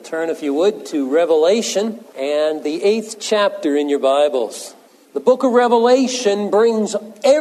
Turn, if you would, to Revelation and the 8th chapter in your Bibles. The book of Revelation brings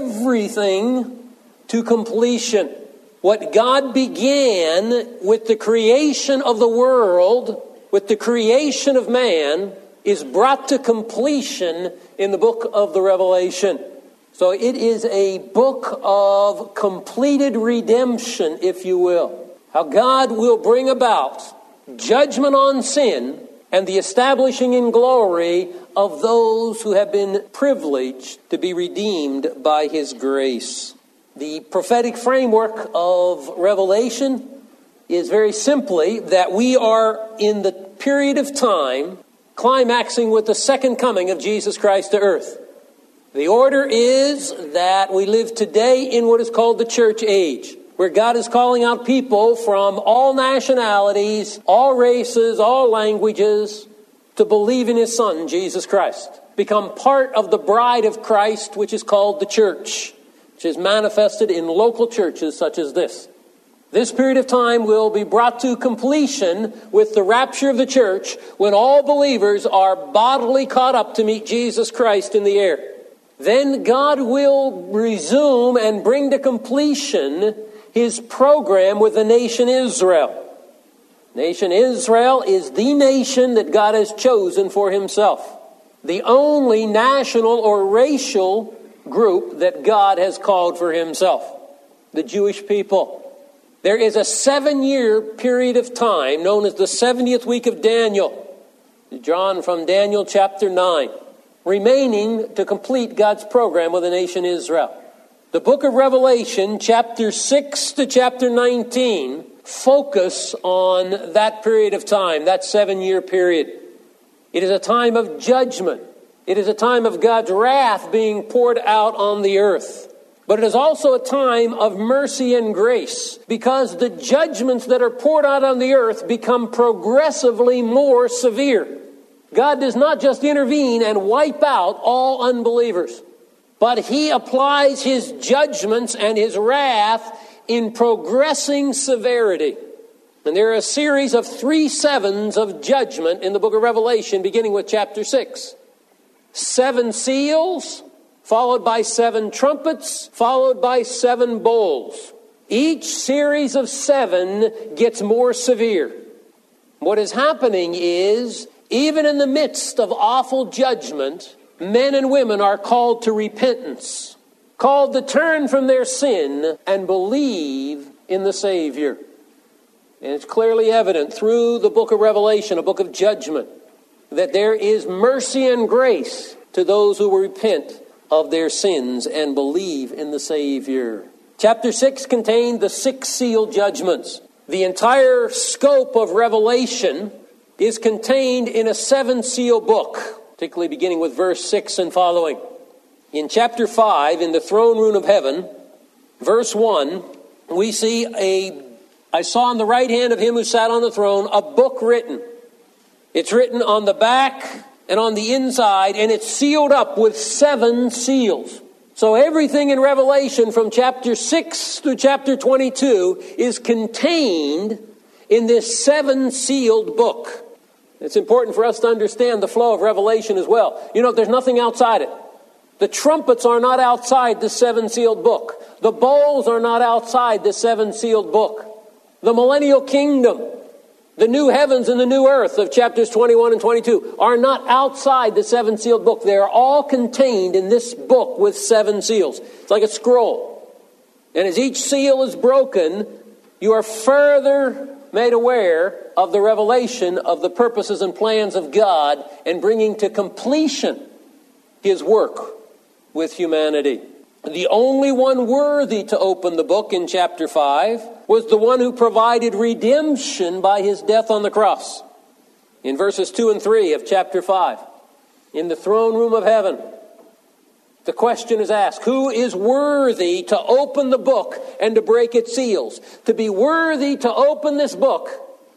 everything to completion. What God began with the creation of the world, with the creation of man, is brought to completion in the book of the Revelation. So it is a book of completed redemption, if you will. How God will bring about judgment on sin and the establishing in glory of those who have been privileged to be redeemed by His grace. The prophetic framework of Revelation is very simply that we are in the period of time climaxing with the second coming of Jesus Christ to earth. The order is that we live today in what is called the church age, where God is calling out people from all nationalities, all races, all languages, to believe in His Son, Jesus Christ. Become part of the bride of Christ, which is called the church, which is manifested in local churches such as this. This period of time will be brought to completion with the rapture of the church, when all believers are bodily caught up to meet Jesus Christ in the air. Then God will resume and bring to completion His program with the nation Israel. Nation Israel is the nation that God has chosen for Himself. The only national or racial group that God has called for Himself. The Jewish people. There is a 7-year period of time known as the 70th week of Daniel. Drawn from Daniel chapter 9. Remaining to complete God's program with the nation Israel. The book of Revelation, chapter 6 to chapter 19, focus on that period of time, that 7-year period. It is a time of judgment. It is a time of God's wrath being poured out on the earth. But it is also a time of mercy and grace, because the judgments that are poured out on the earth become progressively more severe. God does not just intervene and wipe out all unbelievers, but He applies His judgments and His wrath in progressing severity. And there are a series of 3 sevens of judgment in the book of Revelation, beginning with chapter 6. 7 seals, followed by 7 trumpets, followed by 7 bowls. Each series of 7 gets more severe. What is happening is, even in the midst of awful judgment, men and women are called to repentance, called to turn from their sin and believe in the Savior. And it's clearly evident through the book of Revelation, a book of judgment, that there is mercy and grace to those who will repent of their sins and believe in the Savior. Chapter 6 contained the 6 seal judgments. The entire scope of Revelation is contained in a 7-seal book, particularly beginning with verse 6 and following. In chapter 5, in the throne room of heaven, verse 1, we see I saw on the right hand of Him who sat on the throne a book written. It's written on the back and on the inside, and it's sealed up with 7 seals. So everything in Revelation from chapter 6 through chapter 22 is contained in this 7-sealed book. It's important for us to understand the flow of Revelation as well. You know, there's nothing outside it. The trumpets are not outside the 7-sealed book. The bowls are not outside the 7-sealed book. The millennial kingdom, the new heavens and the new earth of chapters 21 and 22 are not outside the 7-sealed book. They are all contained in this book with 7 seals. It's like a scroll. And as each seal is broken, you are further made aware of the revelation of the purposes and plans of God and bringing to completion His work with humanity. The only one worthy to open the book in chapter 5 was the one who provided redemption by His death on the cross. In verses 2 and 3 of chapter 5, in the throne room of heaven, the question is asked, who is worthy to open the book and to break its seals? To be worthy to open this book,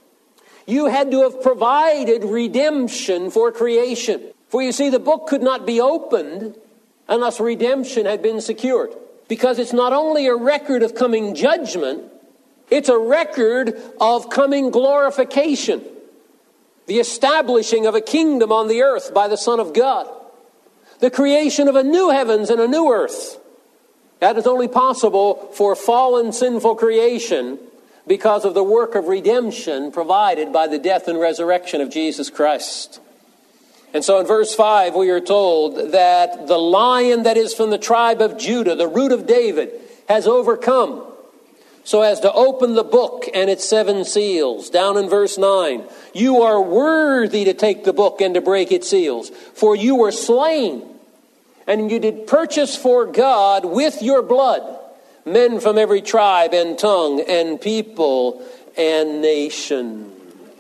you had to have provided redemption for creation. For you see, the book could not be opened unless redemption had been secured. Because it's not only a record of coming judgment, it's a record of coming glorification. the establishing of a kingdom on the earth by the Son of God, the creation of a new heavens and a new earth. That is only possible for fallen, sinful creation because of the work of redemption provided by the death and resurrection of Jesus Christ. And so in verse 5 we are told that the Lion that is from the tribe of Judah, the root of David, has overcome so as to open the book and its 7 seals. Down in verse 9, you are worthy to take the book and to break its seals, for you were slain, and you did purchase for God with your blood men from every tribe and tongue and people and nation.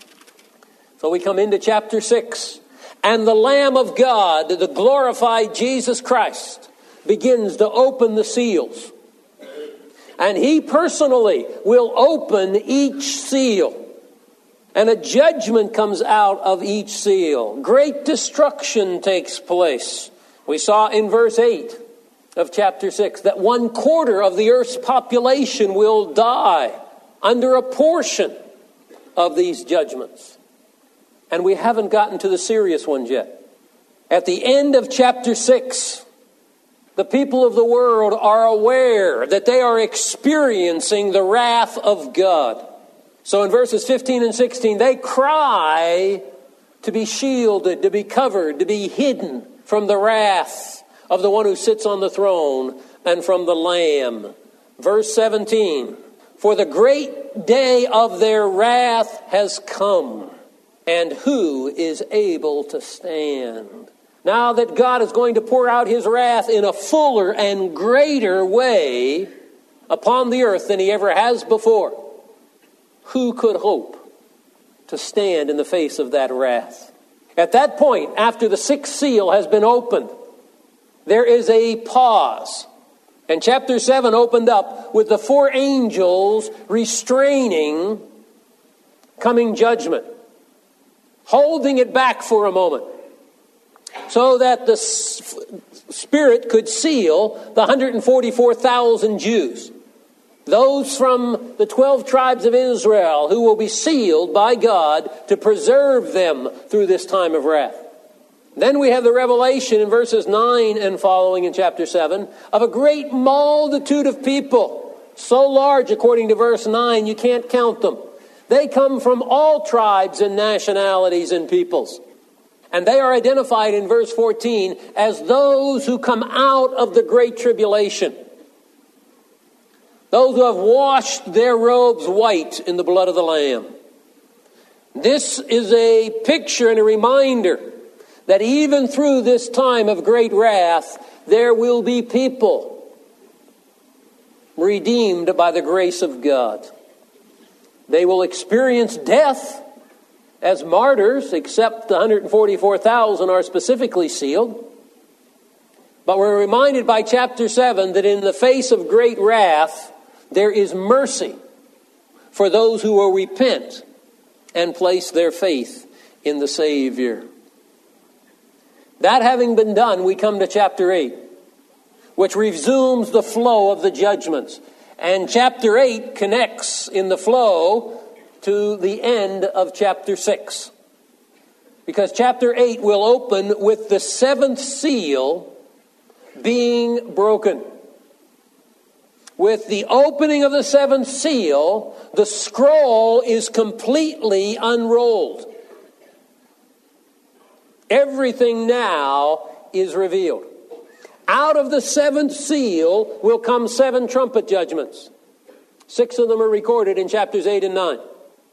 So we come into chapter 6, and the Lamb of God, the glorified Jesus Christ, begins to open the seals. And he personally will open each seal. And a judgment comes out of each seal. Great destruction takes place. We saw in verse 8 of chapter 6 that 1/4 of the earth's population will die under a portion of these judgments. And we haven't gotten to the serious ones yet. At the end of chapter 6, the people of the world are aware that they are experiencing the wrath of God. So in verses 15 and 16, they cry to be shielded, to be covered, to be hidden from the wrath of the one who sits on the throne and from the Lamb. Verse 17, for the great day of their wrath has come, and who is able to stand? Now that God is going to pour out his wrath in a fuller and greater way upon the earth than he ever has before, who could hope to stand in the face of that wrath? At that point, after the 6th seal has been opened, there is a pause. And chapter 7 opened up with the 4 angels restraining coming judgment, holding it back for a moment, so that the Spirit could seal the 144,000 Jews, those from the 12 tribes of Israel who will be sealed by God to preserve them through this time of wrath. Then we have the revelation in verses 9 and following in chapter 7 of a great multitude of people, so large according to verse 9 you can't count them. They come from all tribes and nationalities and peoples. And they are identified in verse 14 as those who come out of the great tribulation. Those who have washed their robes white in the blood of the Lamb. This is a picture and a reminder that even through this time of great wrath, there will be people redeemed by the grace of God. They will experience death as martyrs, except the 144,000 are specifically sealed. But we're reminded by chapter 7 that in the face of great wrath, there is mercy for those who will repent and place their faith in the Savior. That having been done, we come to chapter 8, which resumes the flow of the judgments. And chapter 8 connects in the flow to the end of chapter 6. Because chapter 8 will open with the 7th seal being broken. With the opening of the 7th seal, the scroll is completely unrolled. Everything now is revealed. Out of the 7th seal will come 7 trumpet judgments. 6 of them are recorded in chapters 8 and 9.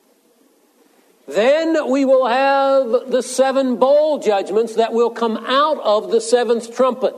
Then we will have the 7 bowl judgments that will come out of the 7th trumpet.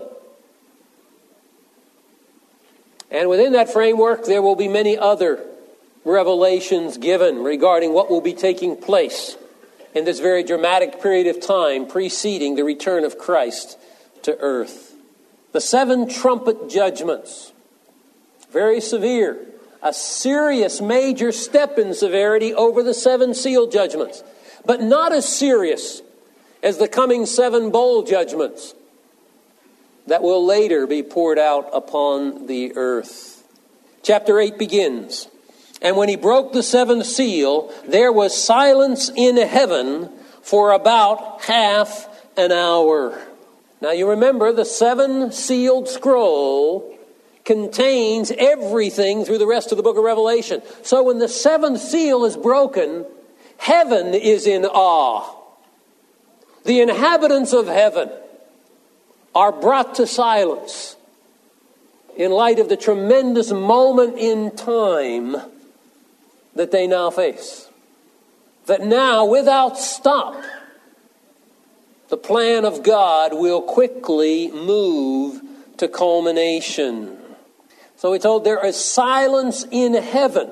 And within that framework, there will be many other revelations given regarding what will be taking place in this very dramatic period of time preceding the return of Christ to earth. The 7 trumpet judgments, very severe. A serious major step in severity over the 7 seal judgments, but not as serious as the coming 7 bowl judgments that will later be poured out upon the earth. Chapter 8 begins, and when he broke the 7th seal, there was silence in heaven for about half an hour. Now you remember the 7-sealed scroll contains everything through the rest of the book of Revelation. So when the 7th seal is broken, heaven is in awe. The inhabitants of heaven are brought to silence in light of the tremendous moment in time that they now face. That now, without stop, the plan of God will quickly move to culmination. So we're told there is silence in heaven.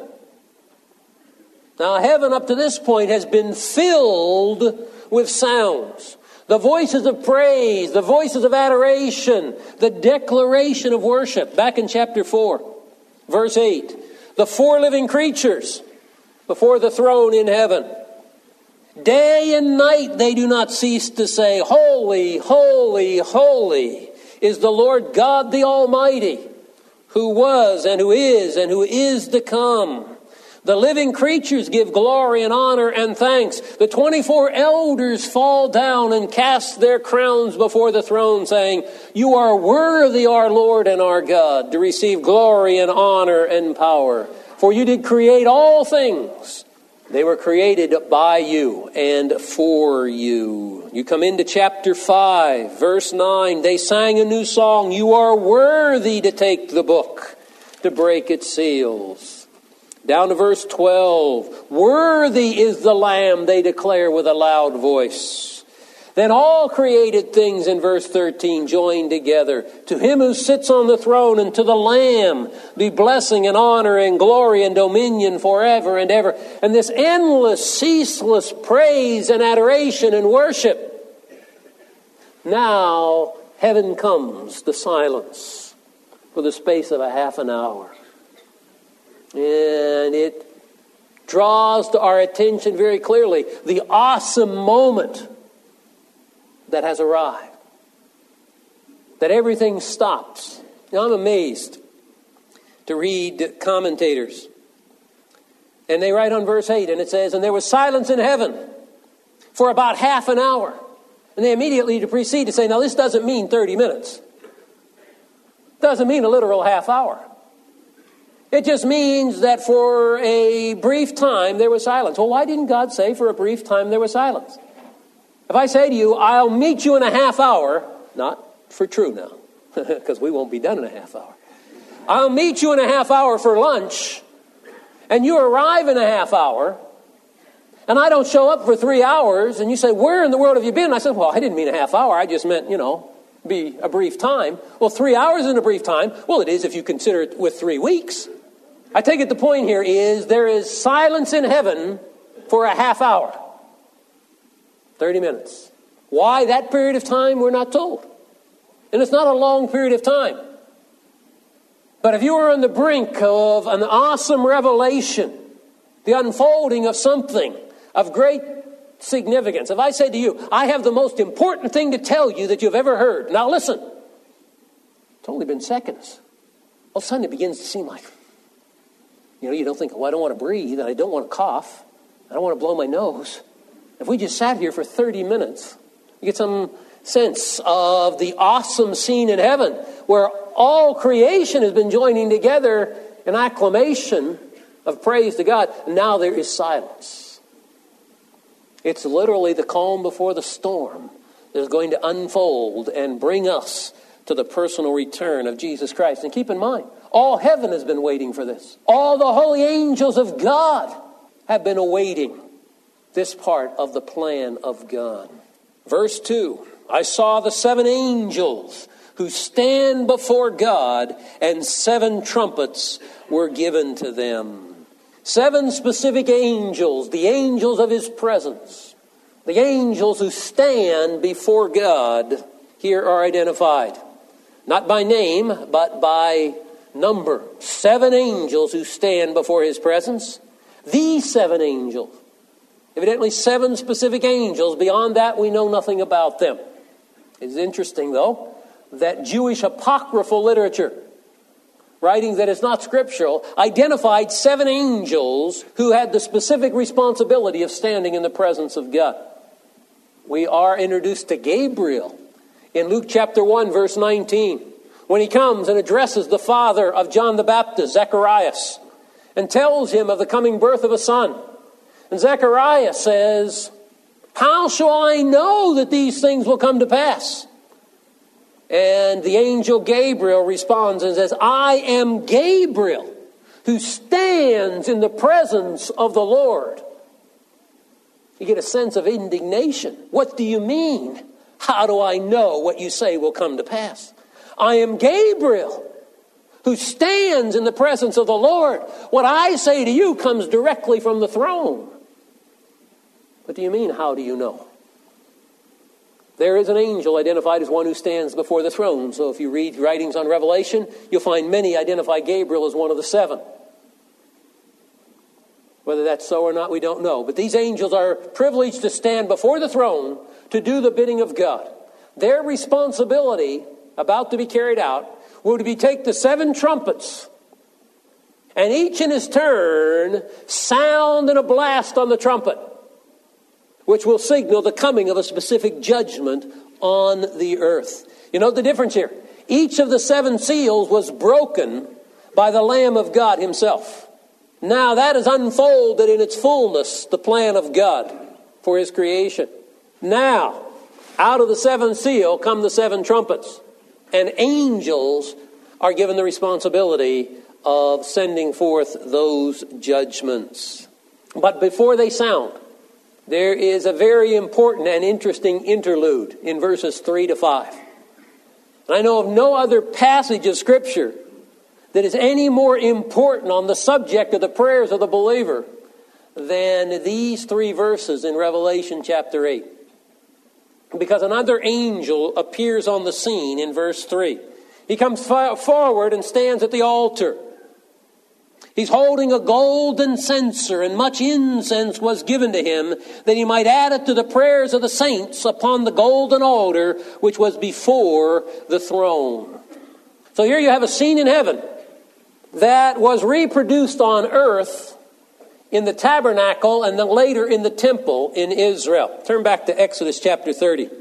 Now, heaven up to this point has been filled with sounds. The voices of praise, the voices of adoration, the declaration of worship. Back in chapter 4, verse 8. The 4 living creatures before the throne in heaven. Day and night they do not cease to say, Holy, holy, holy is the Lord God the Almighty, who was and who is to come. The living creatures give glory and honor and thanks. The 24 elders fall down and cast their crowns before the throne, saying, You are worthy, our Lord and our God, to receive glory and honor and power. For you did create all things. They were created by you and for you. You come into chapter 5, verse 9. They sang a new song. You are worthy to take the book, to break its seals. Down to verse 12. Worthy is the Lamb, they declare with a loud voice. Then all created things in verse 13 join together. To him who sits on the throne and to the Lamb be blessing and honor and glory and dominion forever and ever. And this endless, ceaseless praise and adoration and worship. Now heaven comes to silence for the space of a half an hour. And it draws to our attention very clearly the awesome moment that has arrived. That everything stops. Now I'm amazed to read commentators. And they write on verse 8, and it says, And there was silence in heaven for about half an hour. And they immediately proceed to say, now this doesn't mean 30 minutes. It doesn't mean a literal half hour. It just means that for a brief time there was silence. Well, why didn't God say for a brief time there was silence? If I say to you, I'll meet you in a half hour, not for true now, because we won't be done in a half hour. I'll meet you in a half hour for lunch, and you arrive in a half hour, and I don't show up for 3 hours, and you say, where in the world have you been? And I said, well, I didn't mean a half hour. I just meant, be a brief time. Well, 3 hours isn't a brief time. Well, it is if you consider it with 3 weeks. I take it the point here is there is silence in heaven for a half hour. 30 minutes. Why that period of time, we're not told. And it's not a long period of time. But if you are on the brink of an awesome revelation, the unfolding of something of great significance, if I say to you, I have the most important thing to tell you that you've ever heard. Now listen. It's only been seconds. All of a sudden it begins to seem like, you don't think, I don't want to breathe, and I don't want to cough, I don't want to blow my nose. If we just sat here for 30 minutes, you get some sense of the awesome scene in heaven where all creation has been joining together in acclamation of praise to God. Now there is silence. It's literally the calm before the storm that is going to unfold and bring us to the personal return of Jesus Christ. And keep in mind, all heaven has been waiting for this. All the holy angels of God have been awaiting this part of the plan of God. Verse 2, I saw the 7 angels who stand before God, and 7 trumpets were given to them. 7 specific angels, the angels of his presence. The angels who stand before God here are identified. Not by name, but by number. 7 angels who stand before his presence. These 7 angels. Evidently 7 specific angels. Beyond that, we know nothing about them. It's interesting, though, that Jewish apocryphal literature, writing that is not scriptural, identified 7 angels who had the specific responsibility of standing in the presence of God. We are introduced to Gabriel in Luke chapter 1, verse 19, when he comes and addresses the father of John the Baptist, Zacharias, and tells him of the coming birth of a son. And Zechariah says, "How shall I know that these things will come to pass?" And the angel Gabriel responds and says, "I am Gabriel, who stands in the presence of the Lord." You get a sense of indignation. What do you mean? How do I know what you say will come to pass? I am Gabriel, who stands in the presence of the Lord. What I say to you comes directly from the throne. What do you mean, how do you know? There is an angel identified as one who stands before the throne. So if you read writings on Revelation, you'll find many identify Gabriel as one of the seven. Whether that's so or not, we don't know. But these angels are privileged to stand before the throne to do the bidding of God. Their responsibility, about to be carried out, will be to take the seven trumpets and each in his turn sound in a blast on the trumpet, which will signal the coming of a specific judgment on the earth. You know the difference here? Each of the seven seals was broken by the Lamb of God himself. Now that is unfolded in its fullness, the plan of God for his creation. Now, out of the seventh seal come the seven trumpets, and angels are given the responsibility of sending forth those judgments. But before they sound, there is a very important and interesting interlude in verses 3 to 5. And I know of no other passage of Scripture that is any more important on the subject of the prayers of the believer than these three verses in Revelation chapter 8. Because another angel appears on the scene in verse 3. He comes forward and stands at the altar. He's holding a golden censer, and much incense was given to him, that he might add it to the prayers of the saints upon the golden altar which was before the throne. So here you have a scene in heaven that was reproduced on earth in the tabernacle and then later in the temple in Israel. Turn back to Exodus chapter 30.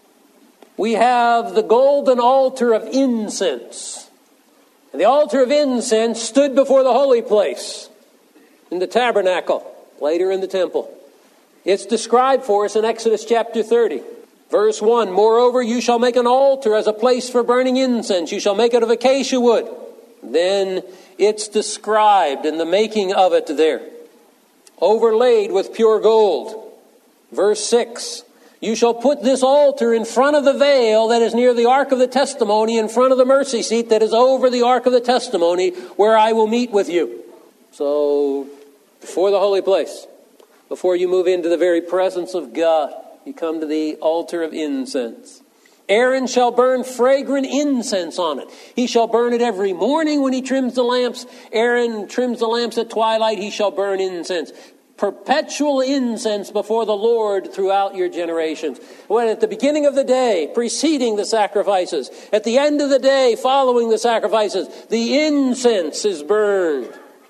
We have the golden altar of incense. And the altar of incense stood before the holy place in the tabernacle, later in the temple. It's described for us in Exodus chapter 30. Verse 1, "Moreover, you shall make an altar as a place for burning incense. You shall make it of acacia wood." Then it's described in the making of it there. "Overlaid with pure gold." Verse 6, "You shall put this altar in front of the veil that is near the ark of the testimony, in front of the mercy seat that is over the ark of the testimony, where I will meet with you." So, before the holy place, before you move into the very presence of God, you come to the altar of incense. "Aaron shall burn fragrant incense on it. He shall burn it every morning when he trims the lamps. Aaron trims the lamps at twilight. He shall burn incense. Perpetual incense before the Lord throughout your generations." When at the beginning of the day, preceding the sacrifices, at the end of the day, following the sacrifices, the incense is burned.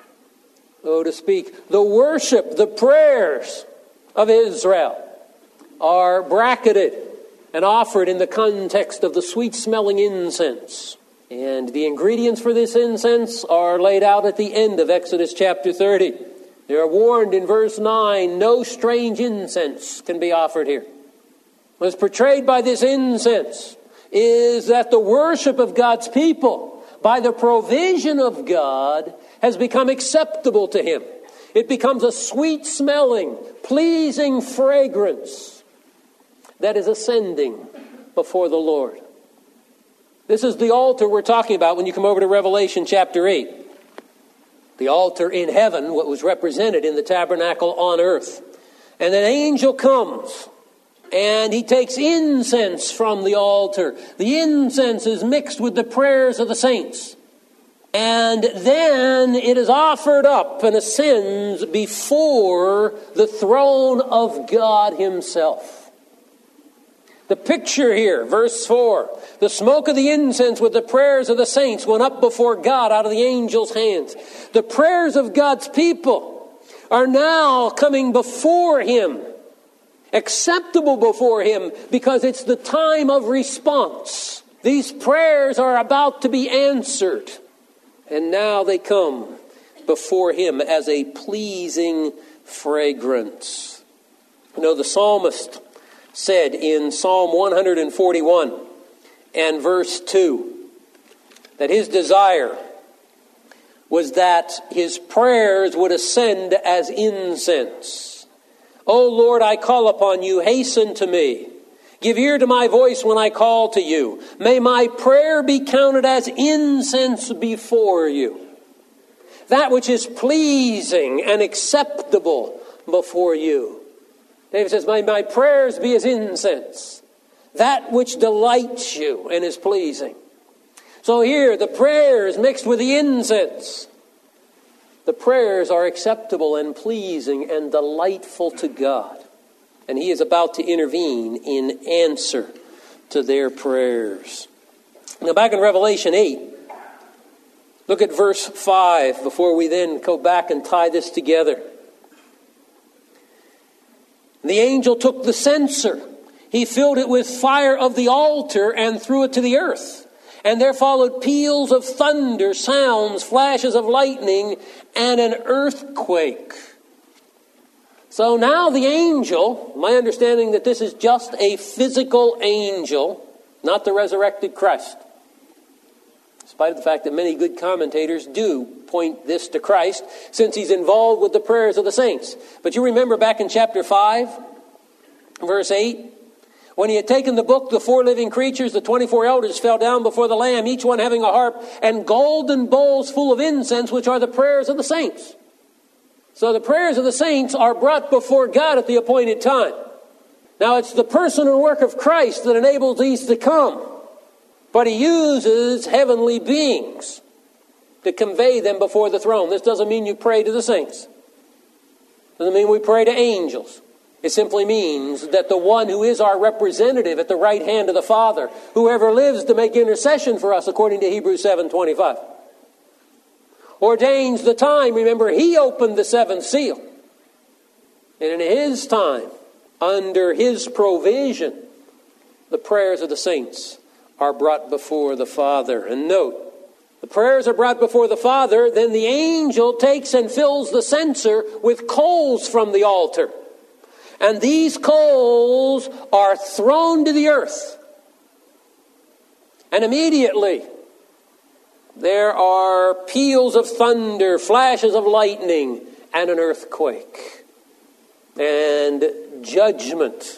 So to speak, the worship, the prayers of Israel are bracketed and offered in the context of the sweet-smelling incense. And the ingredients for this incense are laid out at the end of Exodus chapter 30. They are warned in verse 9, no strange incense can be offered here. What's portrayed by this incense is that the worship of God's people, by the provision of God, has become acceptable to him. It becomes a sweet-smelling, pleasing fragrance that is ascending before the Lord. This is the altar we're talking about when you come over to Revelation chapter 8. The altar in heaven, what was represented in the tabernacle on earth. And an angel comes and he takes incense from the altar. The incense is mixed with the prayers of the saints. And then it is offered up and ascends before the throne of God himself. The picture here, verse 4, the smoke of the incense with the prayers of the saints went up before God out of the angel's hands. The prayers of God's people are now coming before him. acceptable before Him because it's the time of response. These prayers are about to be answered, and now they come before Him as a pleasing fragrance. You know, the psalmist said in Psalm 141 and verse 2 that his desire was that his prayers would ascend as incense. O Lord, I call upon you, hasten to me. Give ear to my voice when I call to you. May my prayer be counted as incense before you. That which is pleasing and acceptable before you. David says, may my prayers be as incense. That which delights you and is pleasing. So here, the prayers mixed with the incense. The prayers are acceptable and pleasing and delightful to God. And He is about to intervene in answer to their prayers. Now back in Revelation 8, look at verse 5 before we then go back and tie this together. The angel took the censer. He filled it with fire of the altar and threw it to the earth. And there followed peals of thunder, sounds, flashes of lightning, and an earthquake. So now the angel, my understanding that this is just a physical angel, not the resurrected Christ. In spite of the fact that many good commentators do point this to Christ, since He's involved with the prayers of the saints. But you remember back in chapter 5, verse 8, when He had taken the book, the 4 living creatures, the 24 elders fell down before the Lamb, each one having a harp and golden bowls full of incense, which are the prayers of the saints. So the prayers of the saints are brought before God at the appointed time. Now it's the person and work of Christ that enables these to come. But He uses heavenly beings to convey them before the throne. This doesn't mean you pray to the saints. Doesn't mean we pray to angels. It simply means that the one who is our representative at the right hand of the Father, whoever lives to make intercession for us, according to Hebrews 7:25, ordains the time. Remember, He opened the seventh seal. And in His time, under His provision, the prayers of the saints are brought before the Father. And note, the prayers are brought before the Father, then the angel takes and fills the censer with coals from the altar. And these coals are thrown to the earth. And immediately there are peals of thunder, flashes of lightning, and an earthquake. And judgment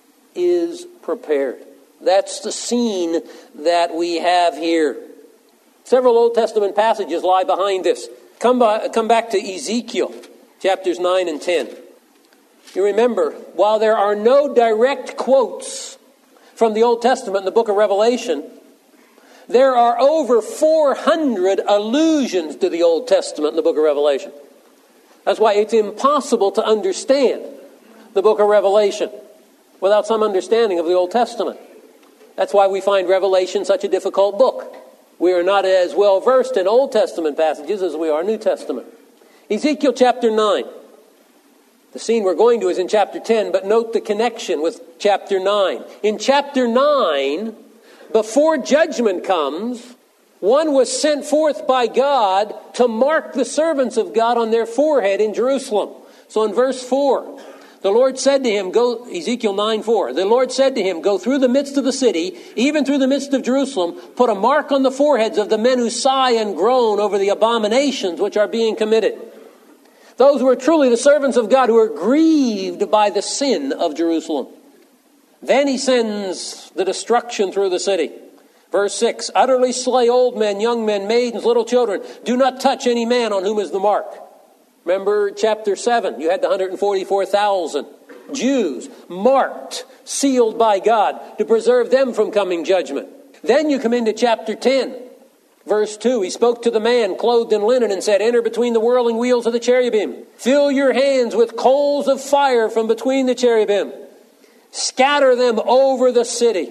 is prepared. That's the scene that we have here. Several Old Testament passages lie behind this. Come back to Ezekiel, chapters 9 and 10. You remember, while there are no direct quotes from the Old Testament in the book of Revelation, there are over 400 allusions to the Old Testament in the book of Revelation. That's why it's impossible to understand the book of Revelation without some understanding of the Old Testament. That's why we find Revelation such a difficult book. We are not as well versed in Old Testament passages as we are New Testament. Ezekiel chapter 9. The scene we're going to is in chapter 10, but note the connection with chapter 9. In chapter 9, before judgment comes, one was sent forth by God to mark the servants of God on their forehead in Jerusalem. So in verse 4, the Lord said to him, go, Ezekiel 9:4, the Lord said to him, go through the midst of the city, even through the midst of Jerusalem, put a mark on the foreheads of the men who sigh and groan over the abominations which are being committed. Those who are truly the servants of God, who are grieved by the sin of Jerusalem. Then He sends the destruction through the city. Verse 6, utterly slay old men, young men, maidens, little children. Do not touch any man on whom is the mark. Remember chapter 7, you had the 144,000 Jews marked, sealed by God to preserve them from coming judgment. Then you come into chapter 10. Verse 2, He spoke to the man clothed in linen and said, enter between the whirling wheels of the cherubim. Fill your hands with coals of fire from between the cherubim. Scatter them over the city.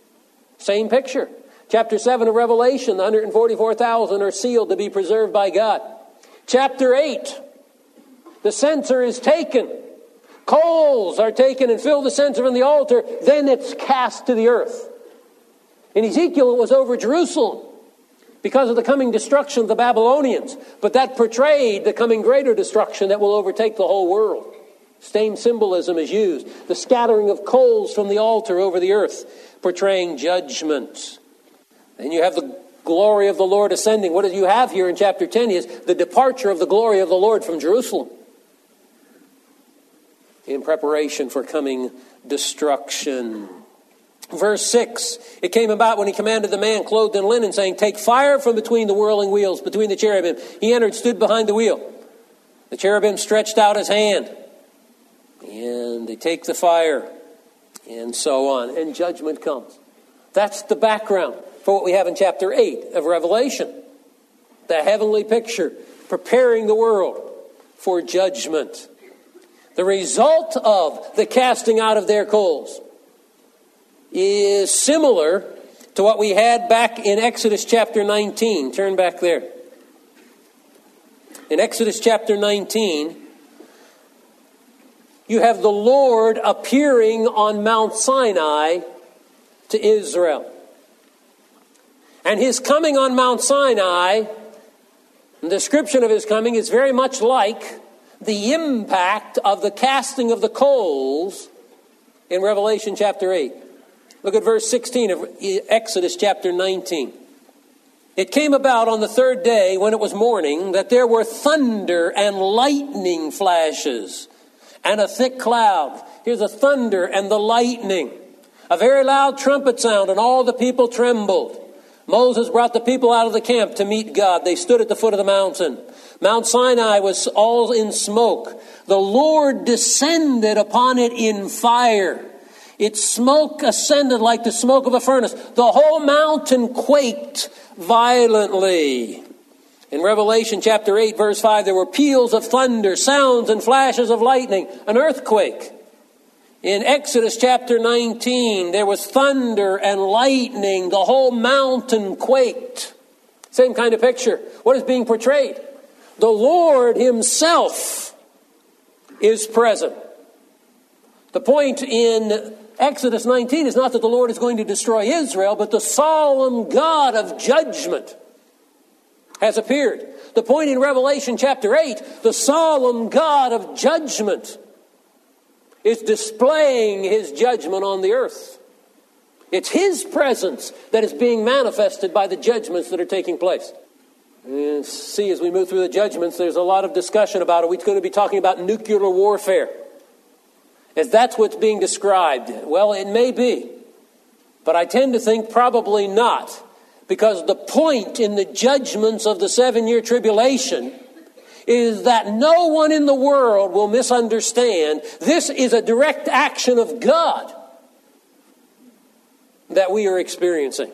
Same picture. Chapter 7 of Revelation, the 144,000 are sealed to be preserved by God. Chapter 8, the censer is taken. coals are taken and fill the censer on the altar, then it's cast to the earth. In Ezekiel, it was over Jerusalem because of the coming destruction of the Babylonians. But that portrayed the coming greater destruction that will overtake the whole world. Same symbolism is used. The scattering of coals from the altar over the earth, portraying judgment. Then you have the glory of the Lord ascending. What you have here in chapter 10 is the departure of the glory of the Lord from Jerusalem in preparation for coming destruction. Verse 6, it came about when he commanded the man clothed in linen, saying, take fire from between the whirling wheels, between the cherubim. He entered, stood behind the wheel. The cherubim stretched out his hand, and they take the fire, and so on. And judgment comes. That's the background for what we have in chapter 8 of Revelation. The heavenly picture, preparing the world for judgment. The result of the casting out of their coals is similar to what we had back in Exodus chapter 19. Turn back there. In Exodus chapter 19, you have the Lord appearing on Mount Sinai to Israel. And his coming on Mount Sinai, the description of his coming is very much like the impact of the casting of the coals in Revelation chapter 8. Look at verse 16 of Exodus chapter 19. It came about on the third day when it was morning that there were thunder and lightning flashes and a thick cloud. Here's the thunder and the lightning. A very loud trumpet sound, and all the people trembled. Moses brought the people out of the camp to meet God. They stood at the foot of the mountain. Mount Sinai was all in smoke. The Lord descended upon it in fire. Its smoke ascended like the smoke of a furnace. The whole mountain quaked violently. In Revelation chapter 8, verse 5, there were peals of thunder, sounds and flashes of lightning, an earthquake. In Exodus chapter 19, there was thunder and lightning. The whole mountain quaked. Same kind of picture. What is being portrayed? The Lord himself is present. The point in Exodus 19 is not that the Lord is going to destroy Israel, but the solemn God of judgment has appeared. The point in Revelation chapter 8, the solemn God of judgment is displaying his judgment on the earth. It's his presence that is being manifested by the judgments that are taking place. And see, as we move through the judgments, there's a lot of discussion about it. We're going to be talking about nuclear warfare. As that's what's being described. Well, it may be. But I tend to think probably not. Because the point in the judgments of the 7-year tribulation is that no one in the world will misunderstand. This is a direct action of God that we are experiencing.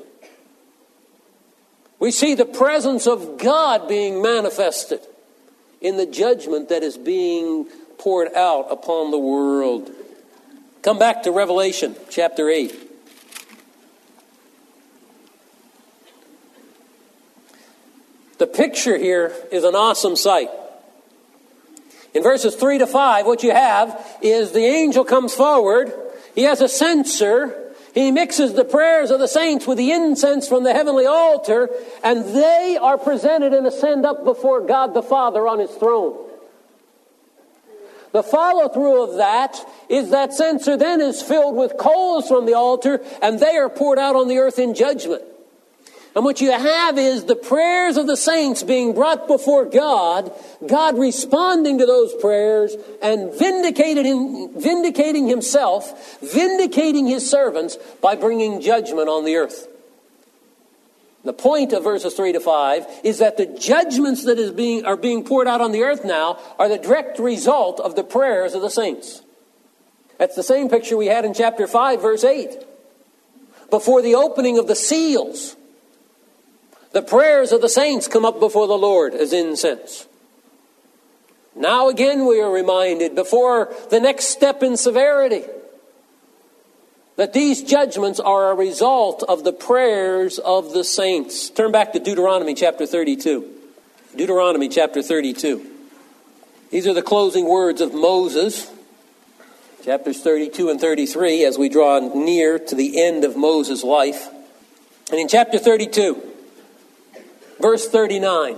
We see the presence of God being manifested in the judgment that is being poured out upon the world. Come back to Revelation chapter 8. The picture here is an awesome sight. In verses 3 to 5, what you have is the angel comes forward. He has a censer. He mixes the prayers of the saints with the incense from the heavenly altar, and they are presented and ascend up before God the Father on his throne. The follow-through of that is that censer then is filled with coals from the altar, and they are poured out on the earth in judgment. And what you have is the prayers of the saints being brought before God, God responding to those prayers and vindicating himself, vindicating his servants by bringing judgment on the earth. The point of verses 3 to 5 is that the judgments that are being poured out on the earth now are the direct result of the prayers of the saints. That's the same picture we had in chapter 5, verse 8. Before the opening of the seals, the prayers of the saints come up before the Lord as incense. Now again we are reminded, before the next step in severity, that these judgments are a result of the prayers of the saints. Turn back to Deuteronomy chapter 32. Deuteronomy chapter 32. These are the closing words of Moses Chapters 32 and 33 as we draw near to the end of Moses' life. And in chapter 32, verse 39,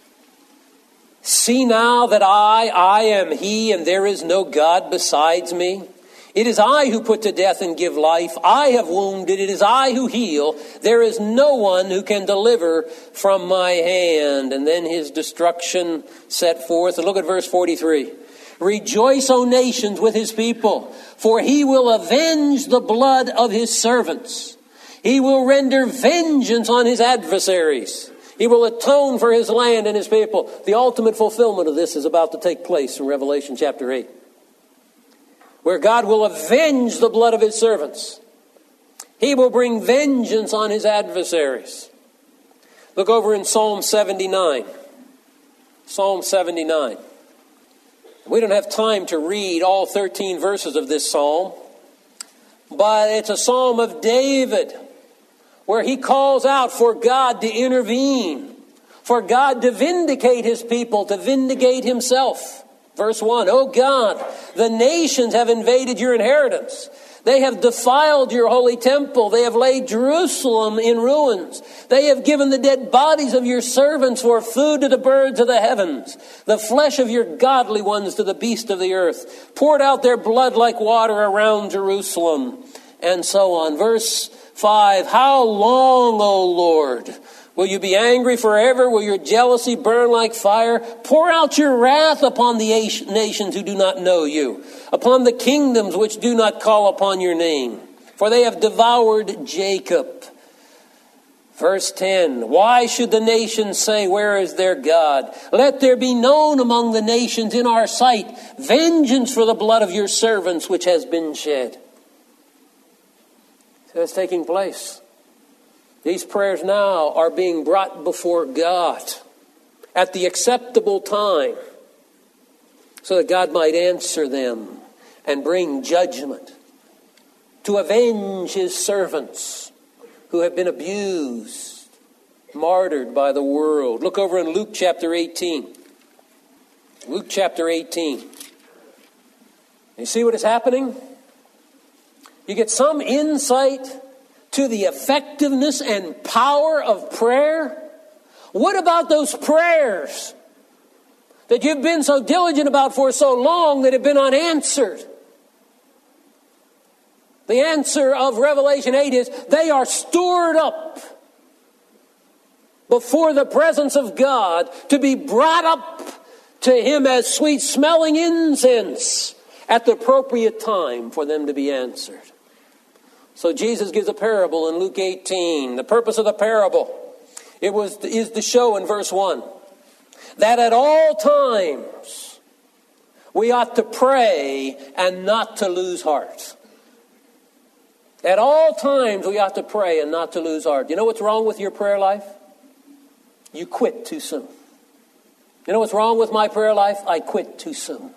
"See now that I am he, and there is no God besides me. It is I who put to death and give life. I have wounded, it is I who heal. There is no one who can deliver from my hand." And then his destruction set forth. And look at verse 43. "Rejoice, O nations, with his people, for he will avenge the blood of his servants. He will render vengeance on his adversaries. He will atone for his land and his people." The ultimate fulfillment of this is about to take place in Revelation chapter 8, where God will avenge the blood of his servants. He will bring vengeance on his adversaries. Look over in Psalm 79. Psalm 79. We don't have time to read all 13 verses of this psalm, but it's a psalm of David, where he calls out for God to intervene, for God to vindicate his people, to vindicate himself. Verse 1, "O God, the nations have invaded your inheritance. They have defiled your holy temple. They have laid Jerusalem in ruins. They have given the dead bodies of your servants for food to the birds of the heavens, the flesh of your godly ones to the beasts of the earth, poured out their blood like water around Jerusalem," and so on. Verse 5, "How long, O Lord? Will you be angry forever? Will your jealousy burn like fire? Pour out your wrath upon the nations who do not know you, upon the kingdoms which do not call upon your name, for they have devoured Jacob." Verse 10, "Why should the nations say, where is their God? Let there be known among the nations in our sight vengeance for the blood of your servants which has been shed." So it's taking place. These prayers now are being brought before God at the acceptable time so that God might answer them and bring judgment to avenge his servants who have been abused, martyred by the world. Look over in Luke chapter 18. Luke chapter 18. You see what is happening? You get some insight to the effectiveness and power of prayer. What about those prayers that you've been so diligent about for so long that have been unanswered? The answer of Revelation 8 is they are stored up before the presence of God to be brought up to him as sweet smelling incense at the appropriate time for them to be answered. So Jesus gives a parable in Luke 18. The purpose of the parable is to show in verse 1 that at all times we ought to pray and not to lose heart. At all times we ought to pray and not to lose heart. You know what's wrong with your prayer life? You quit too soon. You know what's wrong with my prayer life? I quit too soon.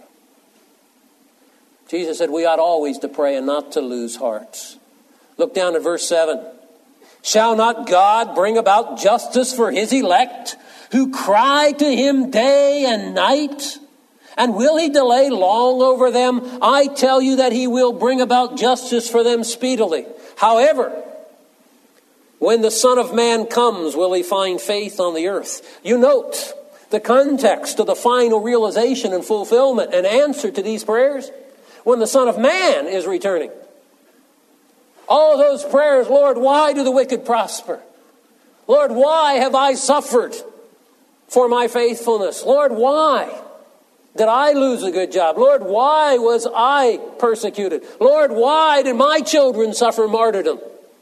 Jesus said we ought always to pray and not to lose hearts. Look down at verse 7. "Shall not God bring about justice for his elect, who cry to him day and night? And will he delay long over them? I tell you that he will bring about justice for them speedily. However, when the Son of Man comes, will he find faith on the earth?" You note the context of the final realization and fulfillment and answer to these prayers. When the Son of Man is returning. All those prayers, "Lord, why do the wicked prosper? Lord, why have I suffered for my faithfulness? Lord, why did I lose a good job? Lord, why was I persecuted? Lord, why did my children suffer martyrdom?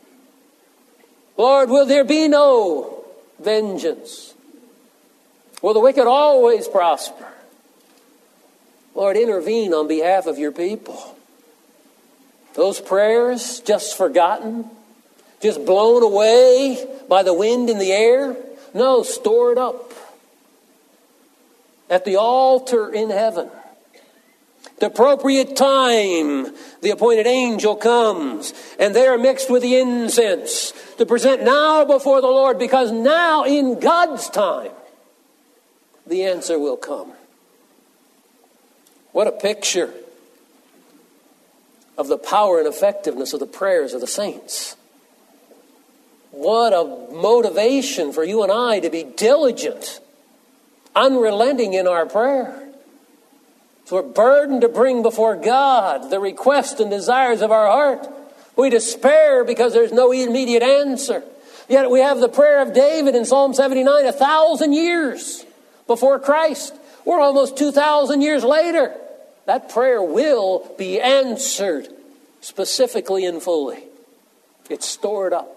Lord, will there be no vengeance? Will the wicked always prosper? Lord, intervene on behalf of your people." Those prayers just forgotten, just blown away by the wind in the air? No, stored up at the altar in heaven. The appropriate time, the appointed angel comes, and they are mixed with the incense to present now before the Lord, because now in God's time, the answer will come. What a picture of the power and effectiveness of the prayers of the saints. What a motivation for you and I to be diligent, unrelenting in our prayer. So we're burdened to bring before God the requests and desires of our heart. We despair because there's no immediate answer. Yet we have the prayer of David in Psalm 79, 1,000 years before Christ. We're almost 2,000 years later. That prayer will be answered specifically and fully. It's stored up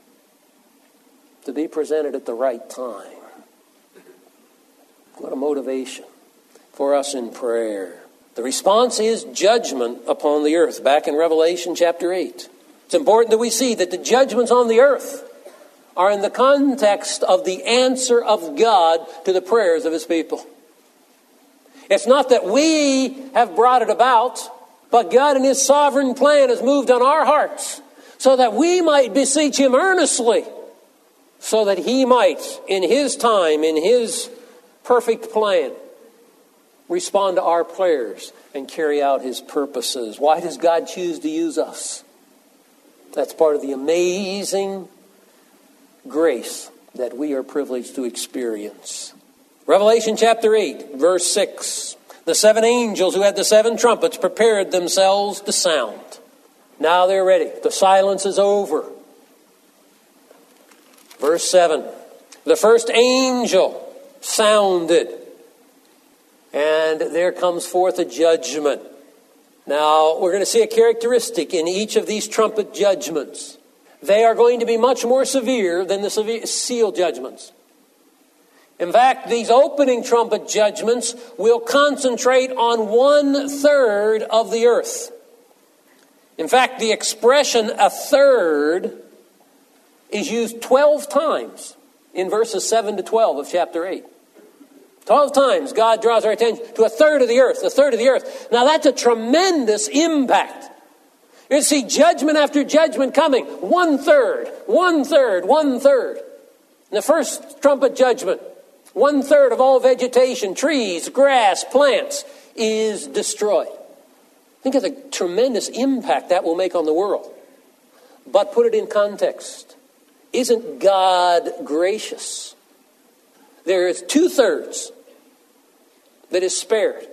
to be presented at the right time. What a motivation for us in prayer. The response is judgment upon the earth, back in Revelation chapter 8. It's important that we see that the judgments on the earth are in the context of the answer of God to the prayers of his people. It's not that we have brought it about, but God in his sovereign plan has moved on our hearts so that we might beseech him earnestly, so that he might, in his time, in his perfect plan, respond to our prayers and carry out his purposes. Why does God choose to use us? That's part of the amazing grace that we are privileged to experience. Revelation chapter 8, verse 6. The 7 angels who had the 7 trumpets prepared themselves to sound. Now they're ready. The silence is over. Verse 7. The first angel sounded, and there comes forth a judgment. Now, we're going to see a characteristic in each of these trumpet judgments. They are going to be much more severe than the seal judgments. In fact, these opening trumpet judgments will concentrate on 1/3 of the earth. In fact, the expression "a third" is used 12 times in verses 7 to 12 of chapter 8. 12 times God draws our attention to 1/3 of the earth, 1/3 of the earth. Now that's a tremendous impact. You see judgment after judgment coming. 1/3, 1/3, 1/3. In the first trumpet judgment, 1/3 of all vegetation, trees, grass, plants is destroyed. Think of the tremendous impact that will make on the world. But put it in context. Isn't God gracious? There is 2/3 that is spared.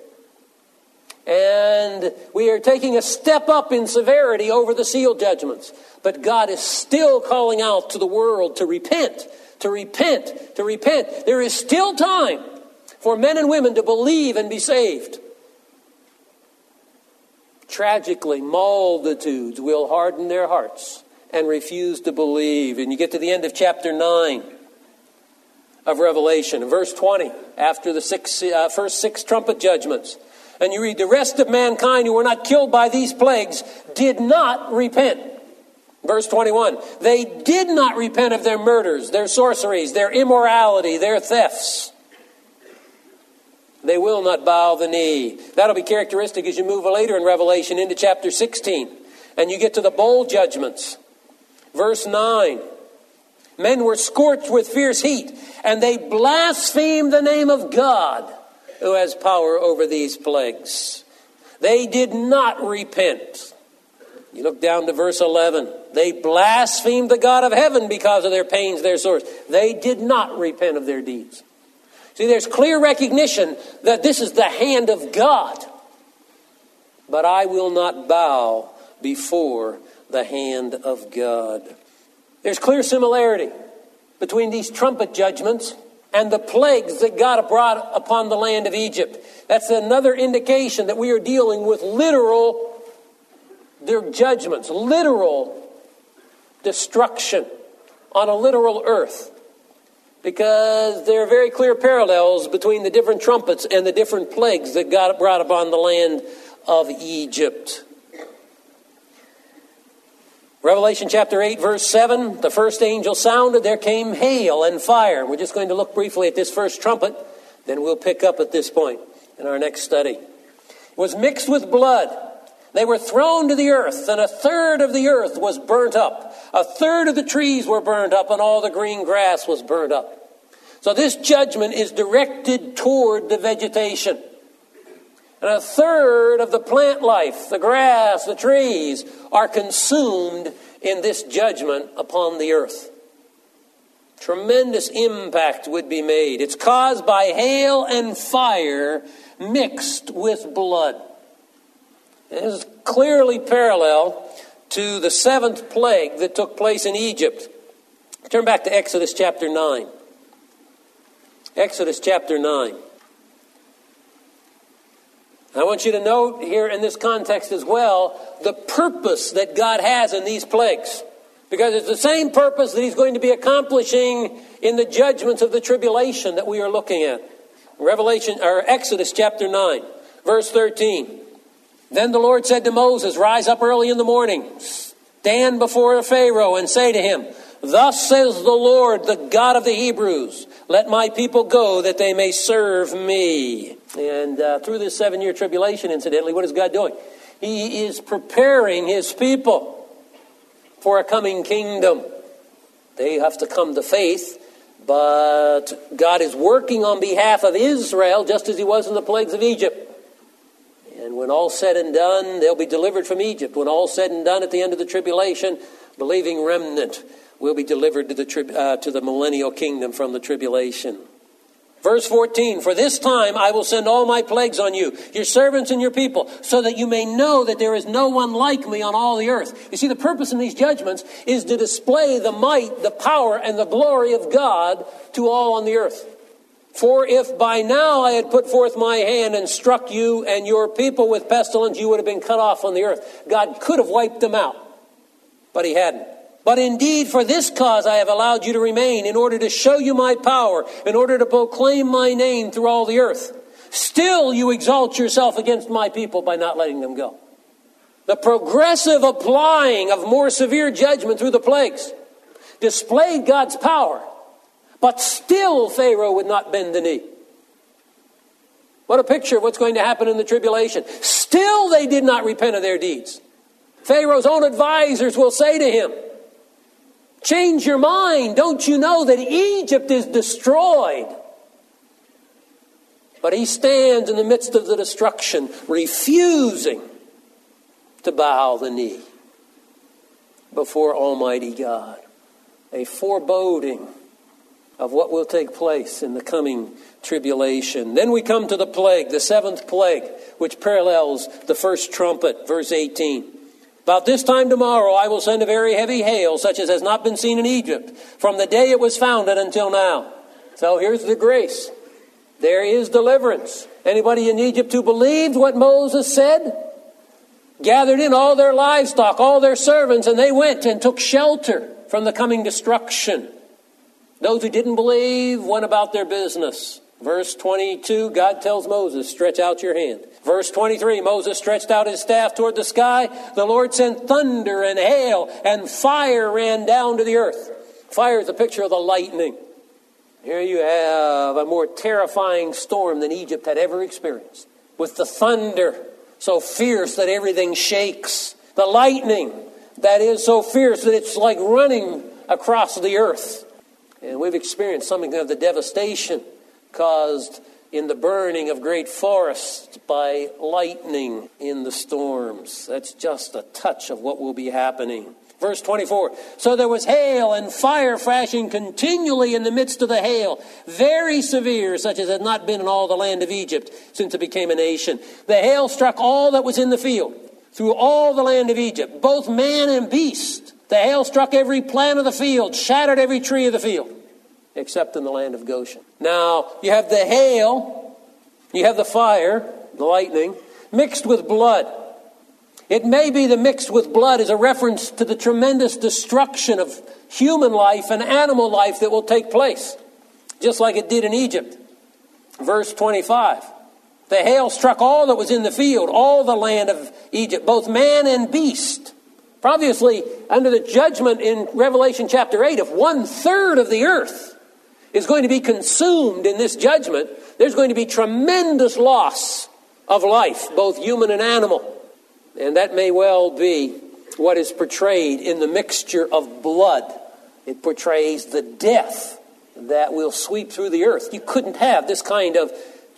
And we are taking a step up in severity over the seal judgments. But God is still calling out to the world to repent, to repent, to repent. There is still time for men and women to believe and be saved. Tragically, multitudes will harden their hearts and refuse to believe. And you get to the end of chapter 9 of Revelation, verse 20, after the first 6 trumpet judgments. And you read, the rest of mankind who were not killed by these plagues did not repent. Verse 21, they did not repent of their murders, their sorceries, their immorality, their thefts. They will not bow the knee. That'll be characteristic as you move later in Revelation into chapter 16. And you get to the bowl judgments. Verse 9, men were scorched with fierce heat, and they blasphemed the name of God, who has power over these plagues. They did not repent. You look down to verse 11. They blasphemed the God of heaven because of their pains, their sores. They did not repent of their deeds. See, there's clear recognition that this is the hand of God. But I will not bow before the hand of God. There's clear similarity between these trumpet judgments and the plagues that God brought upon the land of Egypt. That's another indication that we are dealing with literal judgments, literal destruction on a literal earth. Because there are very clear parallels between the different trumpets and the different plagues that God brought upon the land of Egypt. Revelation chapter 8, verse 7, the first angel sounded, there came hail and fire. We're just going to look briefly at this first trumpet, then we'll pick up at this point in our next study. It was mixed with blood. They were thrown to the earth, and 1/3 of the earth was burnt up. 1/3 of the trees were burned up, and all the green grass was burned up. So this judgment is directed toward the vegetation. And a third of the plant life, the grass, the trees, are consumed in this judgment upon the earth. Tremendous impact would be made. It's caused by hail and fire mixed with blood. It is clearly parallel to the seventh plague that took place in Egypt. Turn back to Exodus chapter 9. Exodus chapter 9. I want you to note here in this context as well the purpose that God has in these plagues. Because it's the same purpose that he's going to be accomplishing in the judgments of the tribulation that we are looking at. Exodus chapter 9, verse 13. Then the Lord said to Moses, "Rise up early in the morning, stand before Pharaoh and say to him, 'Thus says the Lord, the God of the Hebrews, let my people go that they may serve me.'" And through this 7-year tribulation, incidentally, what is God doing? He is preparing his people for a coming kingdom. They have to come to faith, but God is working on behalf of Israel just as he was in the plagues of Egypt. And when all said and done, they'll be delivered from Egypt. When all said and done at the end of the tribulation, believing remnant will be delivered to the millennial kingdom from the tribulation. Verse 14, "For this time I will send all my plagues on you, your servants and your people, so that you may know that there is no one like me on all the earth." You see, the purpose in these judgments is to display the might, the power, and the glory of God to all on the earth. "For if by now I had put forth my hand and struck you and your people with pestilence, you would have been cut off on the earth." God could have wiped them out, but he hadn't. "But indeed, for this cause I have allowed you to remain, in order to show you my power, in order to proclaim my name through all the earth. Still you exalt yourself against my people by not letting them go." The progressive applying of more severe judgment through the plagues displayed God's power, but still Pharaoh would not bend the knee. What a picture of what's going to happen in the tribulation. Still they did not repent of their deeds. Pharaoh's own advisors will say to him, "Change your mind. Don't you know that Egypt is destroyed?" But he stands in the midst of the destruction, refusing to bow the knee before Almighty God. A foreboding of what will take place in the coming tribulation. Then we come to the plague, the seventh plague, which parallels the first trumpet, verse 18. "About this time tomorrow I will send a very heavy hail, such as has not been seen in Egypt, from the day it was founded until now." So here's the grace. There is deliverance. Anybody in Egypt who believed what Moses said gathered in all their livestock, all their servants, and they went and took shelter from the coming destruction. Those who didn't believe went about their business. Verse 22, God tells Moses, "Stretch out your hand." Verse 23, Moses stretched out his staff toward the sky. The Lord sent thunder and hail, and fire ran down to the earth. Fire is a picture of the lightning. Here you have a more terrifying storm than Egypt had ever experienced, with the thunder so fierce that everything shakes. The lightning that is so fierce that it's like running across the earth. And we've experienced something of the devastation caused in the burning of great forests by lightning in the storms. That's just a touch of what will be happening. Verse 24, "So there was hail and fire flashing continually in the midst of the hail, very severe, such as had not been in all the land of Egypt since it became a nation. The hail struck all that was in the field, through all the land of Egypt, both man and beast. The hail struck every plant of the field, shattered every tree of the field, except in the land of Goshen." Now, you have the hail, you have the fire, the lightning, mixed with blood. It may be the mixed with blood is a reference to the tremendous destruction of human life and animal life that will take place, just like it did in Egypt. Verse 25, "The hail struck all that was in the field, all the land of Egypt, both man and beast." Obviously, under the judgment in Revelation chapter 8, if 1/3 of the earth is going to be consumed in this judgment, there's going to be tremendous loss of life, both human and animal. And that may well be what is portrayed in the mixture of blood. It portrays the death that will sweep through the earth. You couldn't have this kind of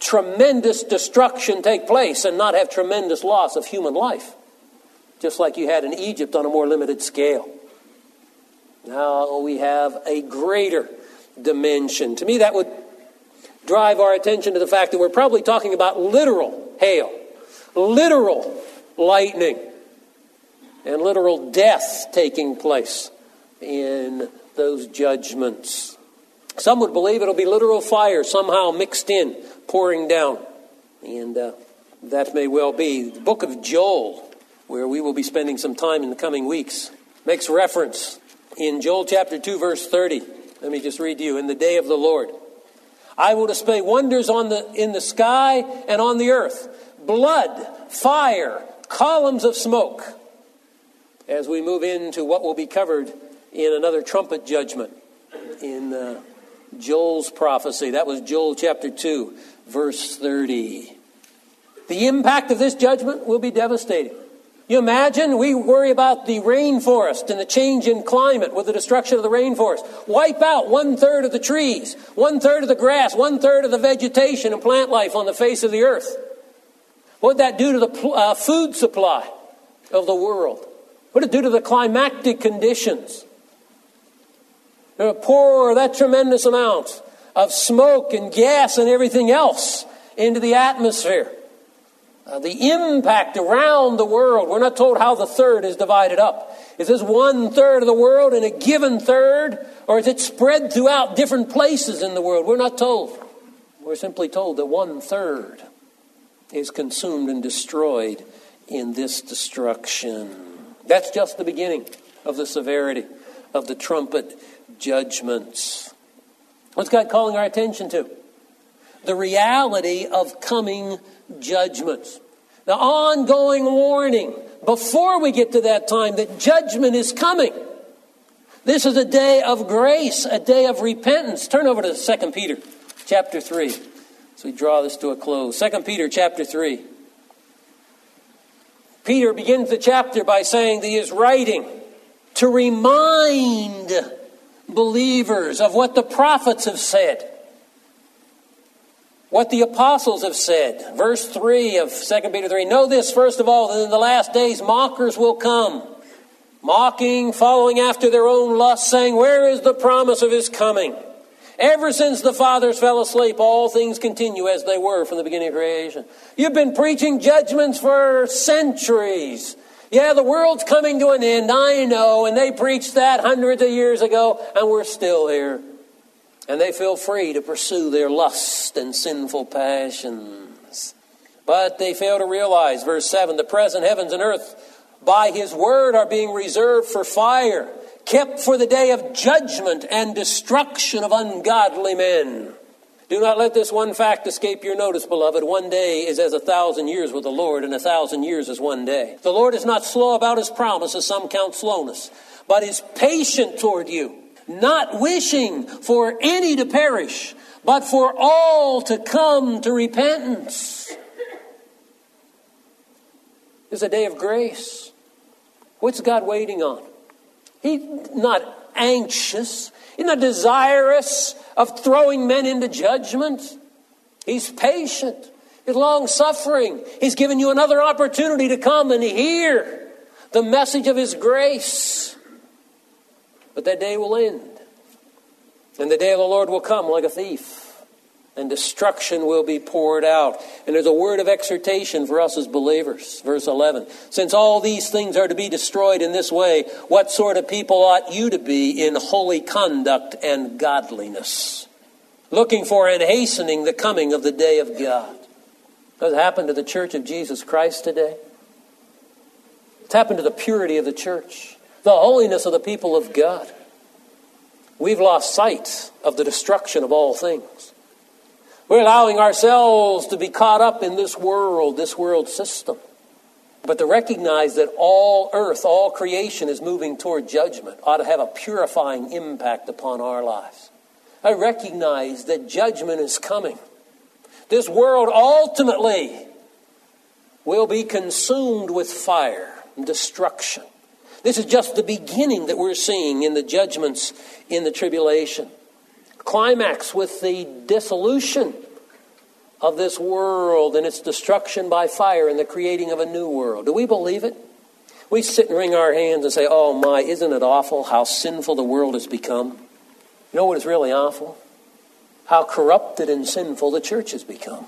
tremendous destruction take place and not have tremendous loss of human life, just like you had in Egypt on a more limited scale. Now we have a greater dimension. To me, that would drive our attention to the fact that we're probably talking about literal hail, literal lightning, and literal death taking place in those judgments. Some would believe it'll be literal fire somehow mixed in, pouring down. And that may well be. The book of Joel, where we will be spending some time in the coming weeks, makes reference in Joel chapter 2, verse 30. Let me just read to you. In the day of the Lord, I will display wonders in the sky and on the earth, blood, fire, columns of smoke, as we move into what will be covered in another trumpet judgment in Joel's prophecy. That was Joel chapter 2, verse 30. The impact of this judgment will be devastating. You imagine, we worry about the rainforest and the change in climate with the destruction of the rainforest. Wipe out 1/3 of the trees, 1/3 of the grass, 1/3 of the vegetation and plant life on the face of the earth. What would that do to the food supply of the world? What would it do to the climatic conditions? Pour that tremendous amount of smoke and gas and everything else into the atmosphere. The impact around the world. We're not told how the third is divided up. Is this 1/3 of the world in a given third? Or is it spread throughout different places in the world? We're not told. We're simply told that 1/3 is consumed and destroyed in this destruction. That's just the beginning of the severity of the trumpet judgments. What's God calling our attention to? The reality of coming judgments. The ongoing warning before we get to that time that judgment is coming. This is a day of grace, a day of repentance. Turn over to 2 Peter chapter 3 as we draw this to a close. 2 Peter chapter 3. Peter begins the chapter by saying that he is writing to remind believers of what the prophets have said, what the apostles have said. Verse 3 of 2 Peter 3, know this, first of all, that in the last days mockers will come, mocking, following after their own lusts, saying, where is the promise of his coming? Ever since the fathers fell asleep, all things continue as they were from the beginning of creation. You've been preaching judgments for centuries. Yeah, the world's coming to an end, I know, and they preached that hundreds of years ago, and we're still here. And they feel free to pursue their lust and sinful passions. But they fail to realize, verse 7, the present heavens and earth by his word are being reserved for fire, kept for the day of judgment and destruction of ungodly men. Do not let this one fact escape your notice, beloved. One day is as 1,000 years with the Lord, and 1,000 years is one day. The Lord is not slow about his promise, as some count slowness, but is patient toward you, not wishing for any to perish, but for all to come to repentance. It's a day of grace. What's God waiting on? He's not anxious. He's not desirous of throwing men into judgment. He's patient. He's long-suffering. He's given you another opportunity to come and hear the message of his grace. But that day will end. And the day of the Lord will come like a thief. And destruction will be poured out. And there's a word of exhortation for us as believers. Verse 11. Since all these things are to be destroyed in this way, what sort of people ought you to be in holy conduct and godliness? Looking for and hastening the coming of the day of God. What's happened to the church of Jesus Christ today? What's happened to the purity of the church? The holiness of the people of God? We've lost sight of the destruction of all things. We're allowing ourselves to be caught up in this world system. But to recognize that all earth, all creation is moving toward judgment ought to have a purifying impact upon our lives. I recognize that judgment is coming. This world ultimately will be consumed with fire and destruction. This is just the beginning that we're seeing in the judgments in the tribulation. Climax with the dissolution of this world and its destruction by fire and the creating of a new world. Do we believe it? We sit and wring our hands and say, oh my, isn't it awful how sinful the world has become? You know what is really awful? How corrupted and sinful the church has become.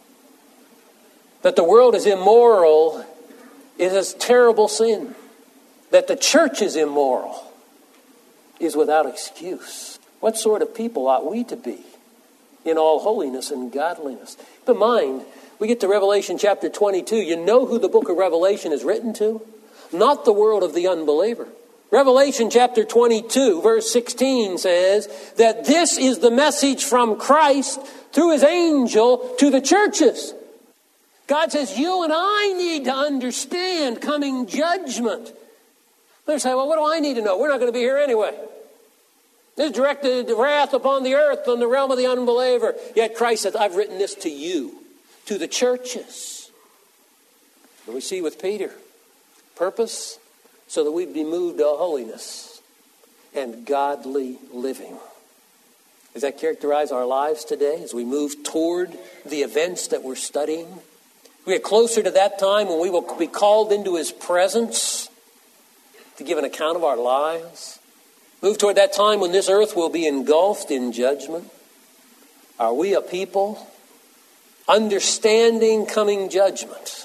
That the world is immoral is a terrible sin. That the church is immoral is without excuse. What sort of people ought we to be in all holiness and godliness? Keep in mind, we get to Revelation chapter 22. You know who the book of Revelation is written to? Not the world of the unbeliever. Revelation chapter 22, verse 16 says that this is the message from Christ through his angel to the churches. God says you and I need to understand coming judgment. They say, well, what do I need to know? We're not going to be here anyway. This directed wrath upon the earth on the realm of the unbeliever. Yet Christ said, I've written this to you, to the churches. And we see with Peter, purpose so that we'd be moved to holiness and godly living. Does that characterize our lives today as we move toward the events that we're studying? We get closer to that time when we will be called into his presence to give an account of our lives. Move toward that time when this earth will be engulfed in judgment. Are we a people understanding coming judgment,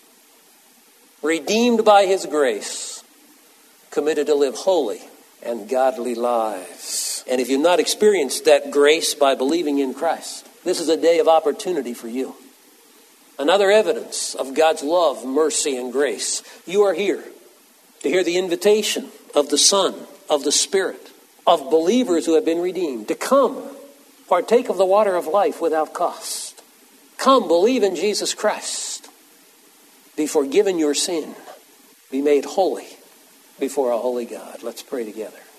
redeemed by his grace, committed to live holy and godly lives? And if you've not experienced that grace by believing in Christ, this is a day of opportunity for you. Another evidence of God's love, mercy, and grace. You are here to hear the invitation of the Son, of the Spirit, of believers who have been redeemed, to come, partake of the water of life without cost. Come, believe in Jesus Christ. Be forgiven your sin. Be made holy before a holy God. Let's pray together.